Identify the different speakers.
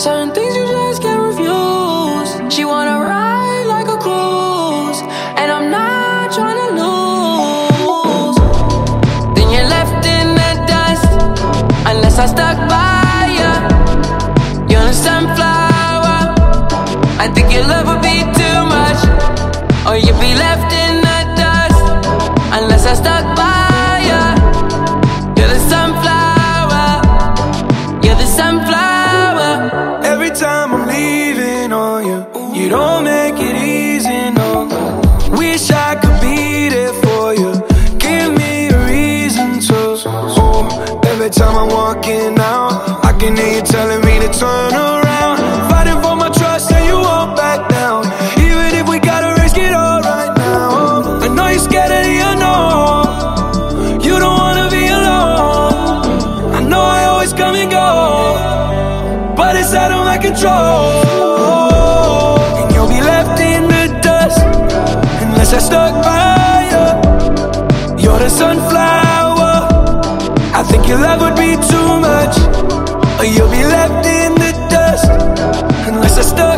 Speaker 1: Certain things you just can't refuse. She wanna ride like a cruise, and I'm not trying to lose. Then you're left in the dust, unless I stuck by you. You're a sunflower. I think your love would be too much, or you'd be left in the dust, unless I stuck by you. You're the sunflower. You're the sunflower.
Speaker 2: Every time I'm leaving on you, you don't make it easy, no. Wish I could be there for you. Give me a reason to. Oh, every time I'm walking out, I can hear you telling me to turn around. Fighting for my trust and you won't back down. Even if we gotta risk it all right now. I know you're scared of the unknown. You don't wanna be alone. I know I always come and go, but it's out of my control. And you'll be left in the dust, unless I stuck by you. You're the sunflower. I think your love would be too much, or you'll be left in the dust, unless I stuck